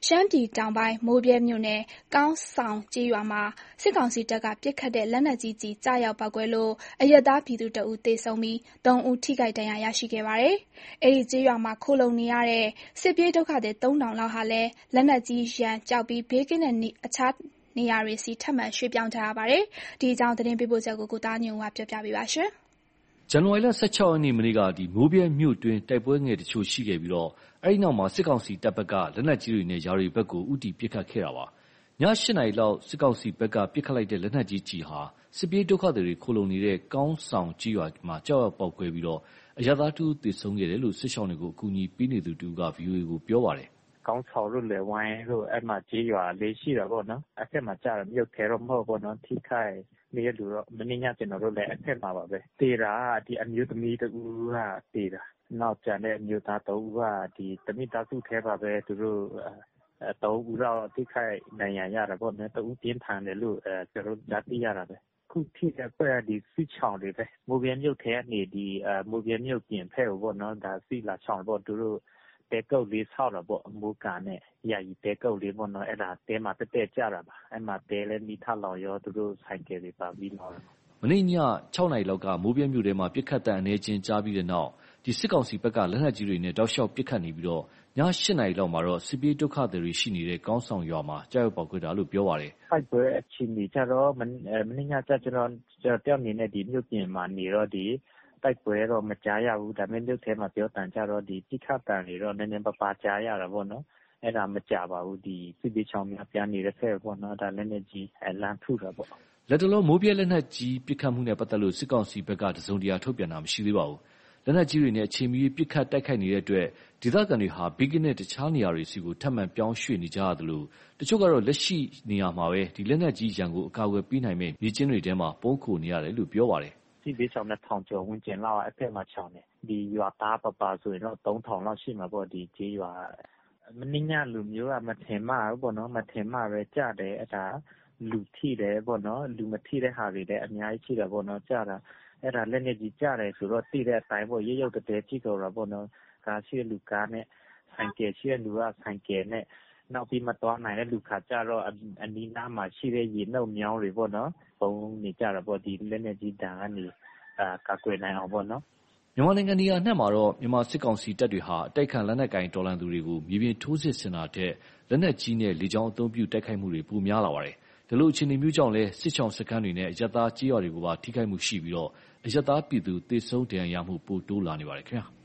ရှမ်းပြည်တောင်ပိုင်းမိုးဗြဲမြို့နယ်ကောင်းဆောင်ကျေးရွာမှာစစ်ကောင်စီတပ်ကပစ်ခတ်တဲ့လက်နက်ကြီးကျည်ကျရောက်ပေါက်ကွဲလို့အရပ်သားပြည်သူတစ်ဦးသေဆုံးပြီး3 ဦးထိခိုက်ဒဏ်ရာရရှိခဲ့ပါတယ်။အဲဒီကျေးရွာမှာခိုလှုံနေရတဲ့စစ်ပြေးဒုက္ခသည်3000လောက်ဟာလည်းလက်နက်ကြီးရန်ကြောက်ပြီးဘေးကင်းတဲ့အခြားနေရာတွေဆီထပ်မံရွှေ့ပြောင်းကြရပါတယ်။ဒီအကြောင်းသတင်းပေးပို့ချက်ကိုကိုသားညွန့်ဦးကပြောပြပေးပါမယ်။ဇန်နဝါရီလ 16 ရက်နေ့မနေ့ကမိုးဗြဲမြို့တွင်းတိုက်ပွဲငယ်တချို့ရှိခဲ့ပြီးအဲဒီနောက်မှာစစ်ကောင်စီတပ်ဘက်ကလက်နက်ကြီးတွေနဲ့ရွာတွေဘက်ကိုဦးတည်ပစ်ခတ်ခဲ့တာပါ။ည 8 နာရီလောက်စစ်ကောင်စီဘက်ကပစ်ခတ်လိုက်တဲ့လက်နက်ကြီးကျည်ဟာစစ်ပြေးဒုက္ခသည်တွေခိုလှုံနေတဲ့ကောင်းဆောင်ကျေးရွာမှာကျရောက်ပေါက်ကွဲပြီးအရပ်သားတစ်ဦးသေဆုံးခဲ့တယ်လို့စစ်ရှောင်တွေကိုအကူအညီပေးနေသူတစ်ဦးက VOA ကိုပြောပါတယ်။ကောင်းဆောင်တို့လယ်ဝိုင်းတို့အဲ့မှာကျေးရွာလေးရှိတာပေါ့နော်အဲ့ဖက်မှာကြာတယ်မြို့ထဲတော့မဟုတ်ပေါ့နော်ထိခိုက်နေတဲ့လူတော့မနေ့ညကျွန်တော်တို့လည်းအဲ့ဖက်မှာပါပဲတေးတာဒီအမျိုးသမီးတူကတေးတာနောက်ကျန်တဲ့အမျိုးသား3ဦးကဒီတမိသားစုထဲပါပဲသူတို့3ဦးတော့ထိခိုက်နိုင်ရတာပေါ့နော်2ဦးပြင်းထန်တယ်လို့ကျွန်တော်တို့ကြားသိရတာပဲခုထိတဲ့အဖွဲ့ဒီစစ်ချောင်းတွေပဲမိုးပြဲမြို့ထဲကနေဒီမိုးပြဲမြို့ပြင်ဖက်ကိုပေါ့နော်ဒါစစ်လာချောင်းပေါ့သူတို့တဲကုတ်လေးဆောက်တာပေါ့မိုးကာနဲ့ယာယီတဲကုတ်လေးပေါ့နော်အဲ့ဒါတဲမှာတက်ကြတာပါအဲ့မှာတဲလဲမိထလောင်ရောသူတို့ဆိုင်ကယ်တွေပါပြီးလောင်မနေ့ည 6 နာရီလောက်ကမိုးပြဲမြို့ထဲမှာပြစ်ခတ်တဲ့အနည်းချင်းကြားပြီးတဲ့နောက်ဒီစစ်ကောင်စီဘက်ကလက်နက်ကြီးတွေနဲ့တောက်လျှောက်ပစ်ခတ်နေပြီးည 8 နာရီလောက်မှာတော့စစ်ပြေးဒုက္ခသည်တွေရှိနေတဲ့ကောင်းဆောင်ရွာမှာကြောက်ရောက်ပေါက်ကွဲတာလို့ပြောပါတယ်။တိုက်ပွဲအချိန်ကြီးကြတော့မနေ့ညကျကျွန်တော်တယောက်နေနဲ့ဒီမြို့ပြင်မှာနေတော့ဒီတိုက်ပွဲတော့မကြားရဘူးဒါပေမဲ့မြို့ထဲမှာပြောတန်ကြတော့ဒီပြစ်ခတ်တန်တွေတော့နည်းနည်းပါးကြားရတာပေါ့နော်အဲ့ဒါမကြပါဘူးဒီစစ်ပြေးချောင်းများပြန်နေတဲ့ဖက်ပေါ့နော်ဒါလည်းနဲ့ကြီးလမ်းထုတာပေါ့လက်တလုံးမိုးပြဲလက်နက်ကြီးပစ်ခတ်မှုနဲ့ပတ်သက်လို့စစ်ကောင်စီဘက်ကတစုံတရာထုတ်ပြန်တာမရှိသေးပါဘူး။လက်နက်ကြီးတွေနဲ့အချိန်မီပစ်ခတ်တိုက်ခိုက်နေတဲ့အတွက်ဒေသခံတွေဟာဘေးကင်းတဲ့တခြားနေရာတွေစီကိုထပ်မံပြောင်းရွှေ့နေကြရသလိုတချို့ကတော့လက်ရှိနေရာမှာပဲဒီလက်နက်ကြီးရန်ကိုအကာအကွယ်ပေးနိုင်မဲ့မြေကျင်းတွေထဲမှာပုန်းခိုနေရတယ်လို့ပြောပါတယ်။စစ်ဘေးရှောင်2000ကျော်ဝန်းကျင်လောက်အဲ့ဖက်မှာချောင်းနေဒီရွာသားပါဆိုရင်တော့3000လောက်ရှိမှာပေါ့ဒီကျေးရွာမင်းညလူမျိုးကမထင်မှဘူးပေါ့နော်မထင်မှပဲကြားတယ်အဲ့ဒါလူထိတယ်ပေါ့နော်လူမထိတဲ့ဟာတွေလည်းအများကြီးရှိတာပေါ့နော်ကြားတာအဲ့ဒါလက်နေကြီးကြားတယ်ဆိုတော့တိတဲ့အတိုင်းပေါ့ရုပ်တဲကြည့်တော့တာပေါ့နော်ကားရှိတဲ့လူကားနဲ့ဆိုင်ကယ်ရှိတဲ့လူကဆိုင်ကယ်နဲ့နောက်ပြီးမတော်နိုင်တဲ့လူခါကြတော့အနီးနားမှာရှိတဲ့ရေနှုတ်မြောင်းတွေပေါ့နော်ပုံနေကြတာပေါ့ဒီလက်နေကြီးတန်ကနေကာကွယ်နိုင်အောင်ပေါ့နော်မြန်မာနိုင်ငံနေရာအနှံ့မှာတော့မြန်မာစစ်ကောင်စီတပ်တွေဟာအတိုက်ခံလက်နက်ကိုင်တော်လှန်သူတွေကိုမြေပြင်ထိုးစစ်ဆင်တာတဲ့လက်နက်ကြီးနဲ့လေကြောင်းအုံပြုတိုက်ခိုက်မှုတွေပိုများလာပါတယ်။ဒီလိုအခြေအနေမျိုးကြောင့်လဲစစ်ချောင်းစခန်းတွေနဲ့အရပ်သားကြေးရွာတွေကိုပါထိခိုက်မှုရှိပြီးအရပ်သားပြည်သူသေဆုံးဒဏ်ရာရမှုပိုတိုးလာနေပါတယ်ခင်ဗျာ။